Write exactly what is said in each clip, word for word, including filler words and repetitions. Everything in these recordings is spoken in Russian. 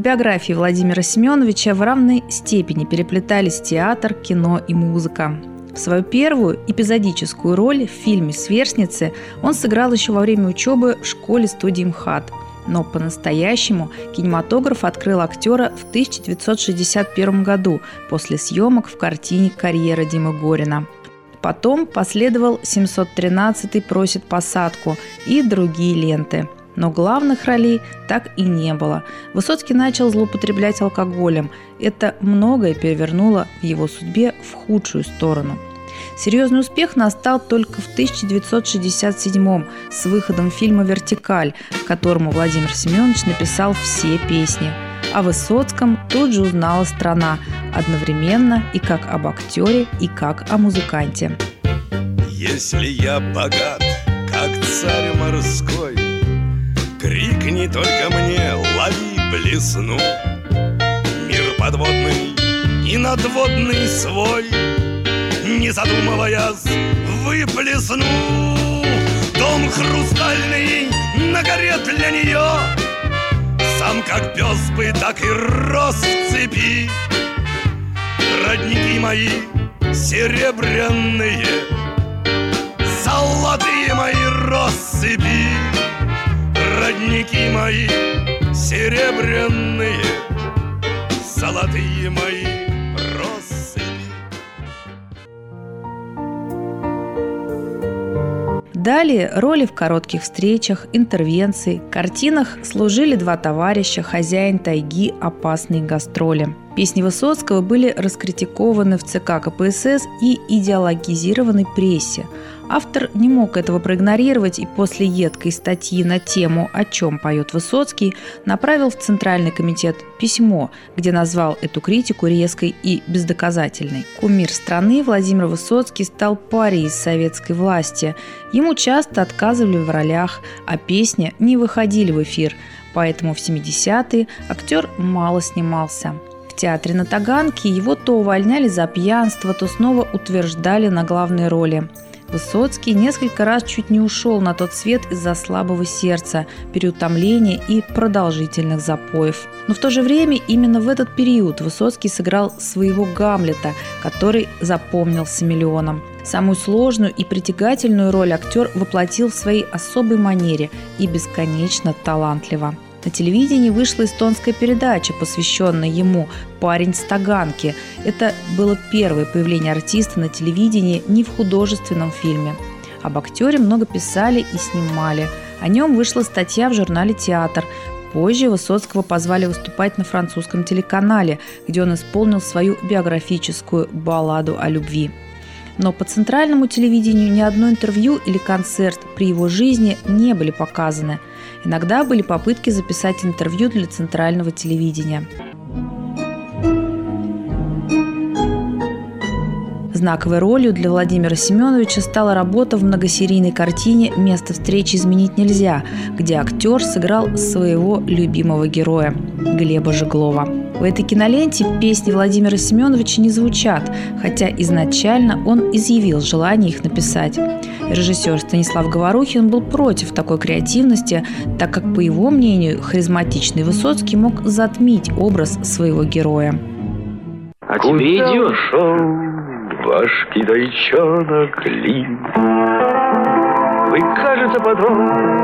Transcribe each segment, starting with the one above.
биографии Владимира Семеновича в равной степени переплетались театр, кино и музыка. Свою первую эпизодическую роль в фильме «Сверстницы» он сыграл еще во время учебы в школе-студии МХАТ. Но по-настоящему кинематограф открыл актера в тысяча девятьсот шестьдесят первом году после съемок в картине «Карьера» Димы Горина. Потом последовал семьсот тринадцатый «Просит посадку» и другие ленты. Но главных ролей так и не было. Высоцкий начал злоупотреблять алкоголем. Это многое перевернуло в его судьбе в худшую сторону. Серьезный успех настал только в тысяча девятьсот шестьдесят седьмом с выходом фильма «Вертикаль», к которому Владимир Семенович написал все песни. О Высоцком тут же узнала страна, одновременно и как об актере, и как о музыканте. Если я богат, как царь морской, крикни только мне, лови блесну. Мир подводный и надводный свой, не задумываясь, выплесну. Дом хрустальный на горе для нее, сам как пес бы, так и рос в цепи. Родники мои серебряные, золотые мои россыпи. Родники мои серебряные, золотые мои россыпи. Далее роли в коротких встречах, интервенции, картинах служили два товарища, хозяин тайги, опасные гастроли. Песни Высоцкого были раскритикованы в ЦК КПСС и идеологизированы прессе. Автор не мог этого проигнорировать и после едкой статьи на тему «О чем поет Высоцкий» направил в Центральный комитет письмо, где назвал эту критику резкой и бездоказательной. Кумир страны Владимир Высоцкий стал парией советской власти. Ему часто отказывали в ролях, а песни не выходили в эфир, поэтому в семидесятые актер мало снимался. В театре на Таганке его то увольняли за пьянство, то снова утверждали на главной роли. Высоцкий несколько раз чуть не ушел на тот свет из-за слабого сердца, переутомления и продолжительных запоев. Но в то же время именно в этот период Высоцкий сыграл своего Гамлета, который запомнился миллионам. Самую сложную и притягательную роль актер воплотил в своей особой манере и бесконечно талантливо. На телевидении вышла эстонская передача, посвященная ему «Парень с Таганки». Это было первое появление артиста на телевидении не в художественном фильме. Об актере много писали и снимали. О нем вышла статья в журнале «Театр». Позже Высоцкого позвали выступать на французском телеканале, где он исполнил свою биографическую балладу о любви. Но по центральному телевидению ни одно интервью или концерт при его жизни не были показаны. Иногда были попытки записать интервью для центрального телевидения. Знаковой ролью для Владимира Семеновича стала работа в многосерийной картине «Место встречи изменить нельзя», где актер сыграл своего любимого героя – Глеба Жеглова. В этой киноленте песни Владимира Семеновича не звучат, хотя изначально он изъявил желание их написать. Режиссер Станислав Говорухин был против такой креативности, так как, по его мнению, харизматичный Высоцкий мог затмить образ своего героя. А тебе идешь? Ваш китайчонок Ли. Вы, кажется, потом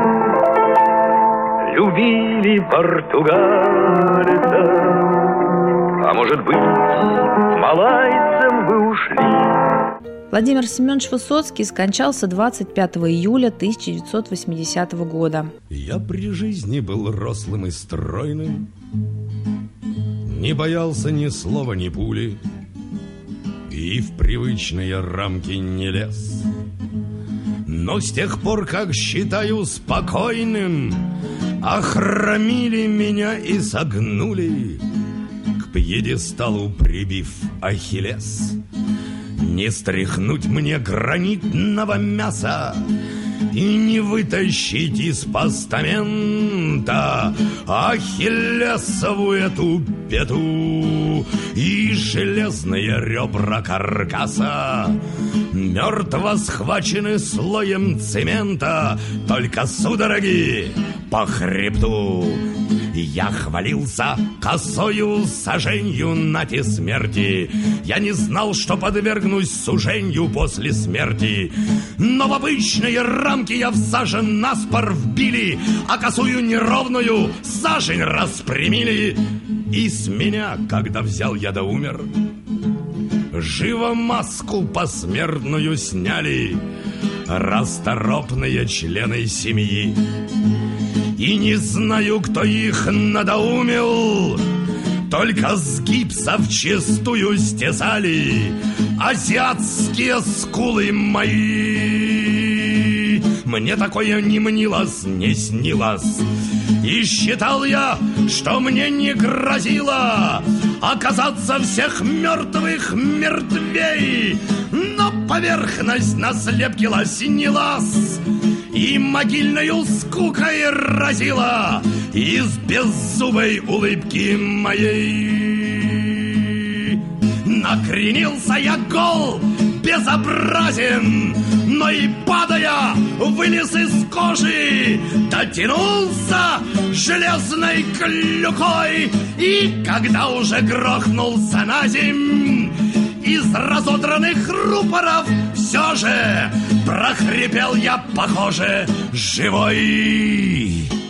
любили португальца, а может быть, малайцем вы ушли. Владимир Семенович Высоцкий скончался двадцать пятого июля тысяча девятьсот восьмидесятого года. Я при жизни был рослым и стройным, не боялся ни слова, ни пули, и в привычные рамки не лез. Но с тех пор, как считаю спокойным, охромили меня и согнули, к пьедесталу прибив Ахиллес. Не стряхнуть мне гранитного мяса и не вытащить из постамента Ахиллесову эту пету и железные ребра каркаса. мертво схвачены слоем цемента, только судороги по хребту. Я хвалился косою саженью нати смерти. Я не знал, что подвергнусь суженью после смерти. Но в обычные рамки я всажен наспор вбили, а косую неровную сажень распрямили. И с меня, когда взял я да умер, живо маску посмертную сняли расторопные члены семьи. И не знаю, кто их надоумил, только с гипса вчистую стесали азиатские скулы мои. Мне такое не мнилось, не снилось, и считал я, что мне не грозило оказаться всех мертвых мертвей. Но поверхность на слепке лоснилась и могильною скукой разила из беззубой улыбки моей. Накренился я гол, безобразен, но и падая вылез из кожи, дотянулся железной клюкой, и когда уже грохнулся на земь, из разодранных рупоров все же прохрипел я, похоже, живой.